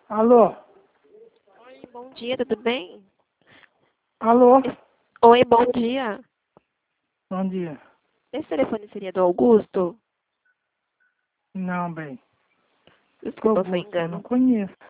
Alô? Oi, bom dia, tudo bem? Alô? Oi, bom dia. Bom dia. Esse telefone seria do Augusto? Não, bem. Desculpa, foi Augusto, não engano. conheço.